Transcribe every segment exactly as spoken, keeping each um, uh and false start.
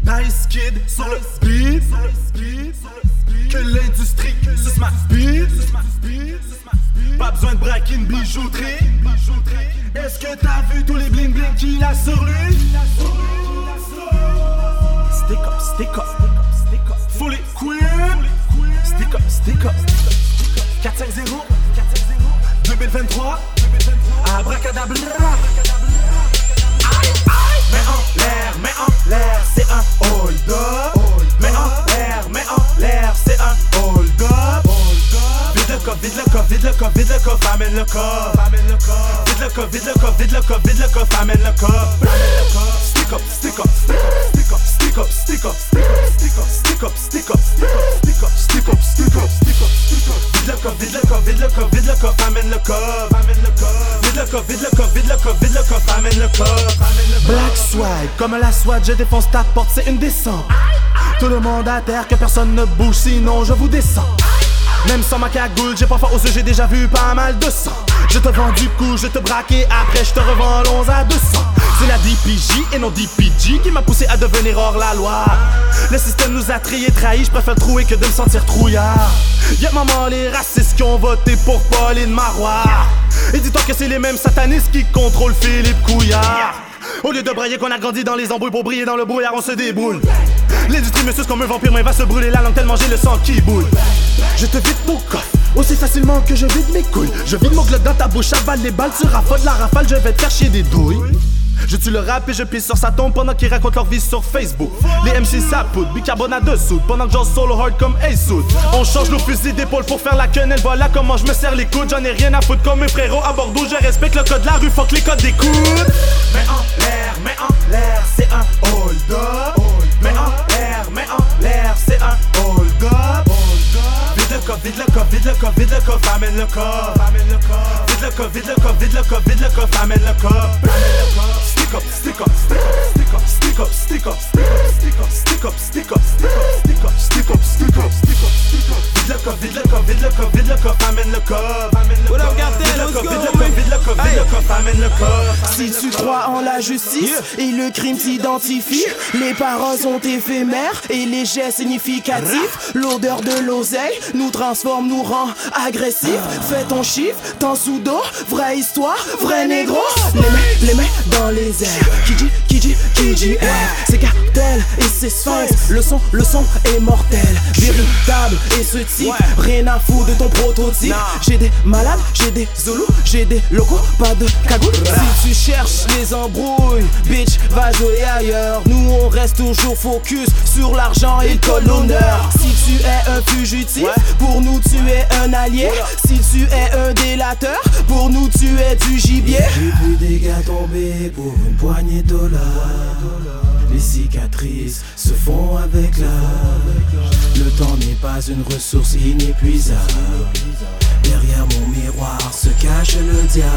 Nice kid sur le beat. Que l'industrie se smash beat. Pas besoin de braquer une bijouterie. Est-ce que t'as vu tous les bling bling qu'il a sur lui? Stick up, stick up, stick up. Fully queer. Stick up, stick up. quatre cinq zéro deux mille vingt-trois. Abracadabra. Mets en l'air, mets en l'air, c'est un hold up. Mets en l'air, mets en l'air, c'est un hold up. Vide le coffre, vide le coffre, vide le coffre, vide le coffre, amène le coffre. Vide le coffre, vide le coffre, vide le coffre, vide le coffre, amène le coffre. Stick up, stick up, stick up, stick up, stick up, stick up, stick up, stick up, stick up, stick up, stick up, stick up, stick up, stick up. Vide le coffre, vide le coffre, vide le coffre, vide le coffre, amène le coffre. Vide le coffre, vide le coffre, vide le coffre, vide le coffre, amène le coffre. Black swag, comme la SWAT, je défonce ta porte, c'est une descente. Tout le monde à terre, que personne ne bouge, sinon je vous descends. Même sans ma cagoule, j'ai pas fort aux yeux, j'ai déjà vu pas mal de sang. Je te vends du coup, je te braque et après je te revends l'onze à deux cents. C'est la D P J et non D P G qui m'a poussé à devenir hors la loi. Le système nous a trié, trahi, je préfère trouer que de me sentir trouillard. Y'a maman les racistes qui ont voté pour Pauline Marois. Et dis-toi que c'est les mêmes satanistes qui contrôlent Philippe Couillard. Au lieu de brailler qu'on a grandi dans les embrouilles, pour briller dans le brouillard on se débrouille. L'industrie me suce comme un vampire, mais va se brûler la langue tellement j'ai le sang qui boule. Je te vide ton coffre aussi facilement que je vide mes couilles. Je vide mon glock dans ta bouche, avale les balles, tu raffoles la rafale, je vais te faire chier des douilles. Je tue le rap et je pisse sur sa tombe pendant qu'ils racontent leur vie sur Facebook. Les M C s'appoudent, bicarbonate de soude, pendant que j'en solo hard comme Ace-Hood. On change nos fusils d'épaule pour faire la quenelle, voilà comment je me serre les coudes. J'en ai rien à foutre comme mes frérots à Bordeaux, je respecte le code de la rue, fuck les codes des coudes. Mets en l'air, mets en l'air, c'est un hold up. Mets en l'air, mets en l'air, c'est un hold up. Vide le coffre, vide le coffre, vide le coffre, vide le coffre, amène le coffre. Vide le coffre, vide le coffre, vide le coffre, vide le coffre, amène le coffre. Stick up, stick up, stick up, stick up, stick up, stick up, stick up, stick up, stick up, stick up, stick up, stick up, stick up. Vide le coffre, vide le coffre, vide le coffre, vide le coffre, amène le coffre. What up, Garden, let's go, vide le coffre, vide le coffre, vide le coffre, amène le coffre. Si tu crois en la justice et le crime t'identifie, les paroles sont éphémères et les gestes significatifs. L'odeur de l'oseille nous transforme, nous rend agressifs. Fais ton chiffre, t'en sous dos, vraie histoire, vrai négro. Les mains, les mains dans les airs. Qui dit, qui dit, qui dit, eh. C'est cartel et c'est sphinx. Le son, le son est mortel. Véritable et ce type, rien à foutre de ton prototype. J'ai des malades, j'ai des zoulous, j'ai des locaux, pas de cagoule. Si tu cherches les embrouilles, bitch, va jouer ailleurs. Nous on reste toujours focus sur l'argent et le colonneur. Si tu es un fugitif, pour nous tu es un allié. Si tu es un délateur, pour nous tu es du gibier. J'ai vu des gars tomber pour une poignée de dollars. Les cicatrices se font avec l'âge. Le temps n'est pas une ressource inépuisable. Derrière mon miroir se cache le diable.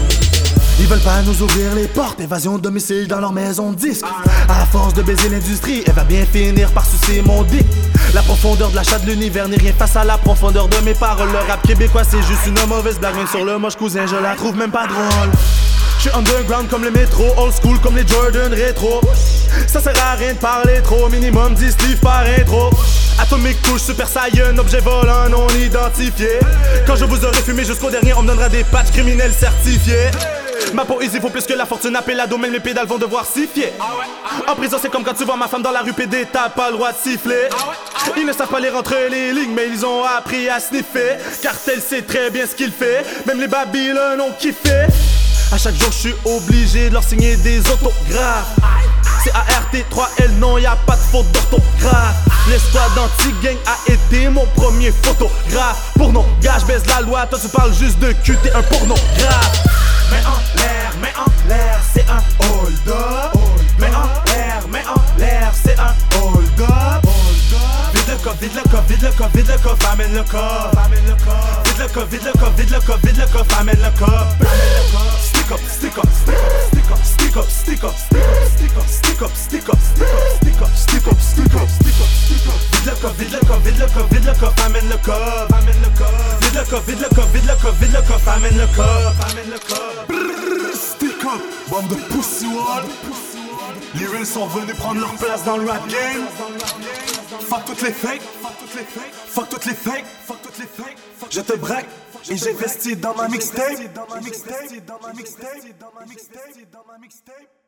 Ils veulent pas nous ouvrir les portes, évasion de domicile dans leur maison de disque. À force de baiser l'industrie, elle va bien finir par sucer mon dick. La profondeur de l'achat de l'univers n'est rien face à la profondeur de mes paroles. Le rap québécois c'est juste une mauvaise blague, même sur le moche cousin je la trouve même pas drôle. J'suis underground comme le métro, old school comme les Jordan rétro. Ça sert à rien de parler trop, minimum dix livres par intro. Atomique couche, super saiyan, objet volant non identifié. Quand je vous aurai fumé jusqu'au dernier, on me donnera des patchs criminels certifiés. Ma poésie vaut plus que la fortune, appelle la domaine, mes pédales vont devoir siffler. En prison c'est comme quand tu vois ma femme dans la rue pédée, t'as pas le droit de siffler. Ils ne savent pas lire entre les lignes, mais ils ont appris à sniffer. Cartel sait très bien ce qu'il fait, même les Babylone ont kiffé. À chaque jour je suis obligé de leur signer des autographes. C'est A R T trois L, non y'a pas de faute d'orthographe. L'escouade anti-gang a été mon premier photographe. Pour non, gars je baise la loi, toi tu parles juste de cul, t'es un pornographe. Mets en l'air, mets en l'air, c'est un hold up. Mets en l'air, mets en l'air, c'est un hold up. Vide le coffre, vide le coffre, vide le coffre, vide le coffre, amène le coffre. Vide le coffre, vide le coffre, vide le coffre, vide le coffre, amène le coffre. Stick up, stick up, stick up, stick up, stick up, stick up, stick up, stick up, stick up, stick up, stick up, stick up, stick up. Vide le coffre, vide le coffre, vide le coffre, vide le coffre, amène le coffre, amène le coffre. Vide le coffre, vide le coffre, vide le coffre, vide le coffre, amène le coffre, amène le coffre. Stick up, bande de pussy wall. Les reals sont venus prendre leur place dans le rap game. Fuck toutes les fakes, fuck toutes les fakes, je te braque et j'investis dans ma mixtape. Dans ma mixtape, dans ma mixtape, dans ma mixtape, dans ma mixtape.